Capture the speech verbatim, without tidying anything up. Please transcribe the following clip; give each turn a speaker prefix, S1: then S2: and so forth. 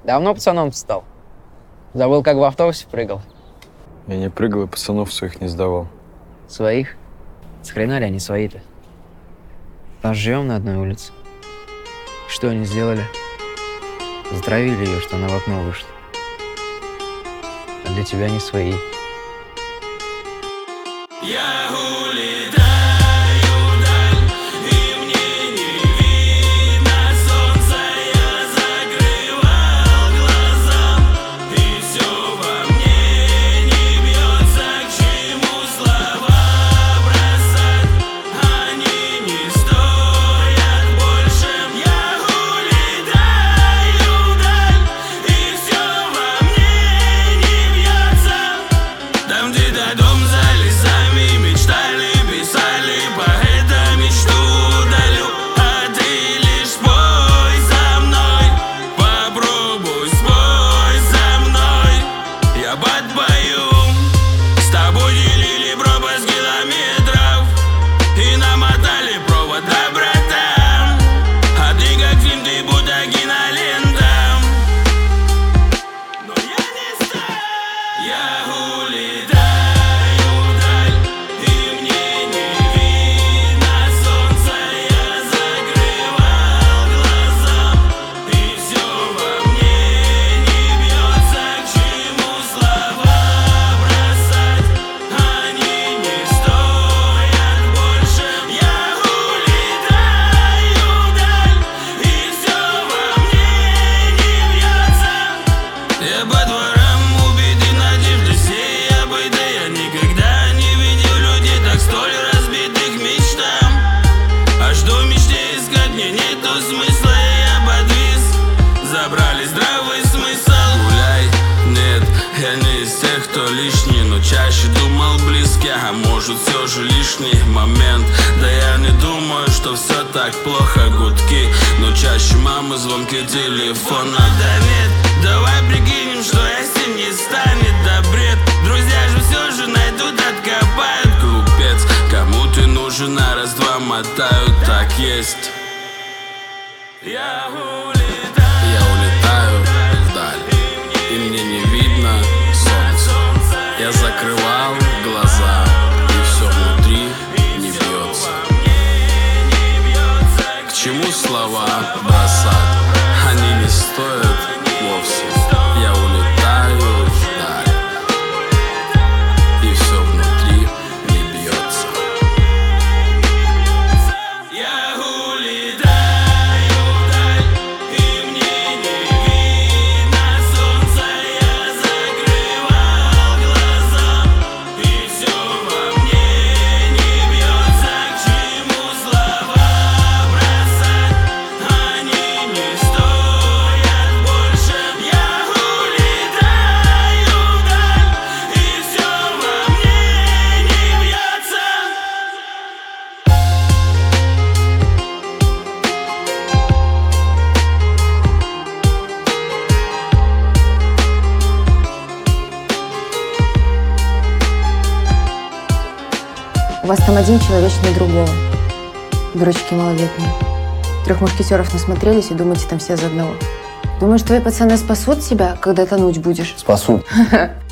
S1: Давно пацаном стал? Забыл, как в автобусе прыгал?
S2: Я не прыгал и пацанов своих не сдавал.
S1: Своих? С хрена ли они свои-то? А живем на одной улице. Что они сделали? Затравили ее, что она в окно вышла. А для тебя не свои.
S3: Я улетаю вдаль, и мне не видно солнца. Я закрывал глаза, и все во мне не бьется. К чему слова бросать? Они не стоят больше. Я улетаю вдаль, и все во мне не бьется. Там где-то дом за лесами мечтали, писали, поэта мечту удалю. А ты лишь спой за мной, попробуй спой за мной. Я подпою, с тобой делили пропасть километров и намотали провод до братан. А ты как фильм, ты будто кинолента. Но я не стал. Я улетаю вдаль, и мне не видно солнца. Я закрывал глаза, и все во мне не бьется. К чему слова бросать? Они не стоят больше. Я улетаю вдаль, и все во мне не бьется. Я по дворам убитый, надежды сея быта. Я никогда не видел людей так столь разбитых мечтам. А что в мечте искать, мне нету смысла, и я подвис. Забрали здравый смысл. Гуляй, нет, я не из тех, кто лишний, но чаще думал близкий, а может все же лишний момент. Да я не думаю, что все так плохо, гудки, но чаще мамы, звонки телефона. Да нет, давай прикинем, что если не станет, да бред. Друзья же все же найдут, откопают. Глупец, кому ты нужен, а раз-два мотают, так есть. Я улетаю, я улетаю вдаль, и мне не видно солнца. Я закрывал глаза, и все внутри не бьется. К чему слова бросать? Они не стоят вовсе. Я улетаю вдаль, и все внутри не бьется. Я улетаю вдаль, и мне не видно солнца. Я закрывал глаза, и все во мне не бьется. К чему слова бросать? Они не стоят больше. Я улетаю вдаль, и все во мне не бьется.
S4: У вас там один человечнее другого. Дурачки малолетние. Трех мушкетеров насмотрелись и думаете, там все за одного. Думаешь, твои пацаны спасут себя, когда тонуть будешь?
S5: Спасут.